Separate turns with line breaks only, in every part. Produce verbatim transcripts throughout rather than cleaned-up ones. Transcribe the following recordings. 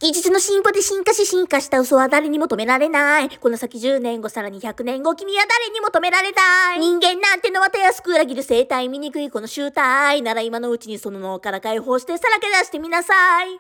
技術の進歩で進化し進化した嘘は誰にも止められない。この先じゅうねんご、さらにひゃくねんご、君は誰にも止められない。人間なんてのはたやすく裏切る生態、醜いこの集体。なら今のうちにその脳から解放してさらけ出してみなさい。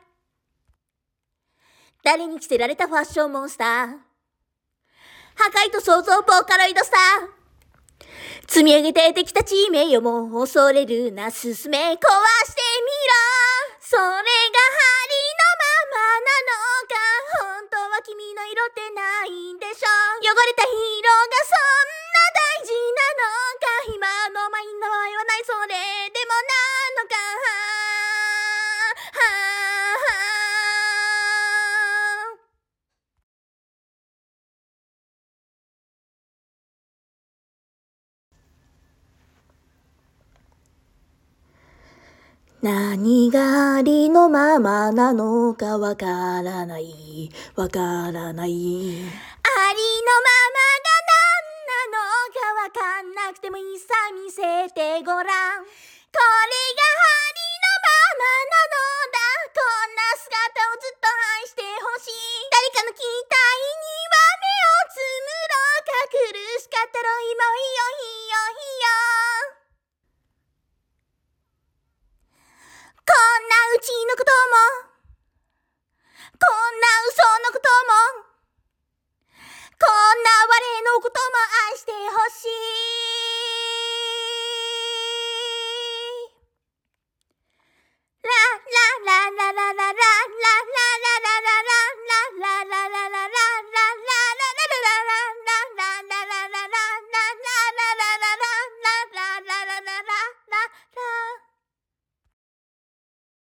誰に着せられたファッションモンスター。破壊と創造ボーカロイドスター。積み上げてできた地名誉も恐れるな、進め壊してみろ。それが針のままなのか、本当は君の色ってないんでしょ。汚れたヒーローがそんな大事なのか、今のマインドは言わない、それでもなのか。何がありのままなのかわからない、わからない。ありのままが何なのかわかんなくてもいいさ、見せてごらん。これがありのままなのだ、こんな姿をずっと愛してほしい。誰かの期待には目をつむろうか、苦しかったろ今はいいよいいよいいよ。こんなうちのことも、こんな嘘のことも、こんな我のことも愛してほしい。ララ